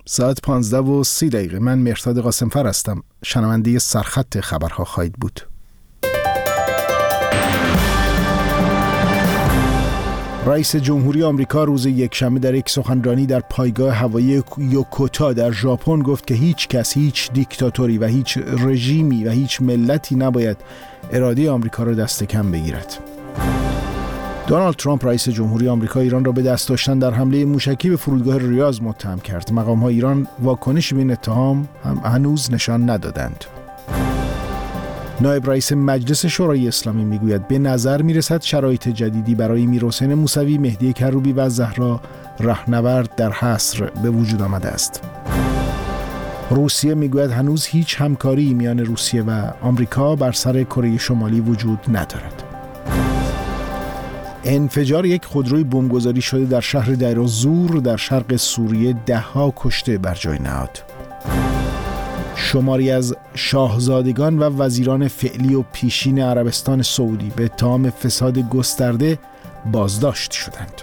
ساعت 15:30 من مهرداد قاسمفر هستم. شنونده سرخط خبرها خواهید بود. رئیس جمهوری آمریکا روز یکشنبه در یک سخنرانی در پایگاه هوایی یوکوتا در ژاپن گفت که هیچ کس، هیچ دیکتاتوری و هیچ رژیمی و هیچ ملتی نباید اراده آمریکا را دست کم بگیرد. دونالد ترامپ رئیس جمهوری آمریکا ایران را به دست داشتن در حمله موشکی به فرودگاه ریاض متهم کرد. مقام‌های ایران واکنشی به این اتهام هم هنوز نشان ندادند. نایب رئیس مجلس شورای اسلامی میگوید به نظر میرسد شرایط جدیدی برای میرحسین موسوی، مهدی کروبی و زهرا رهنورد در حصر به وجود آمده است. روسیه میگوید هنوز هیچ همکاری میان روسیه و آمریکا بر سر کره شمالی وجود ندارد. انفجار یک خودروی بمبگذاری شده در شهر دیر الزور در شرق سوریه 10 کشته بر جای نهاد. شماری از شاهزادگان و وزیران فعلی و پیشین عربستان سعودی به اتهام فساد گسترده بازداشت شدند.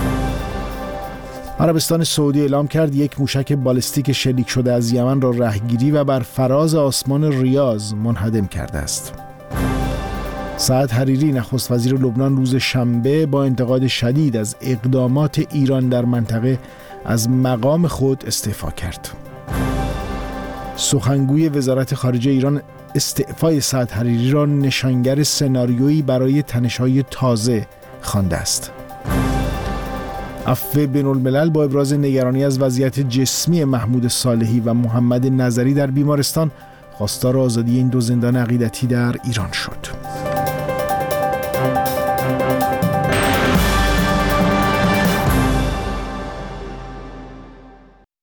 عربستان سعودی اعلام کرد یک موشک بالستیک شلیک شده از یمن را رهگیری و بر فراز آسمان ریاض منهدم کرده است. سعد حریری نخست وزیر لبنان روز شنبه با انتقاد شدید از اقدامات ایران در منطقه از مقام خود استعفا کرد. سخنگوی وزارت خارجه ایران استعفای سعد حریری را نشانگر سناریویی برای تنش‌های تازه خوانده است. عفو بین‌الملل با ابراز نگرانی از وضعیت جسمی محمود صالحی و محمد نظری در بیمارستان، خواستار آزادی این دو زندان عقیدتی در ایران شد.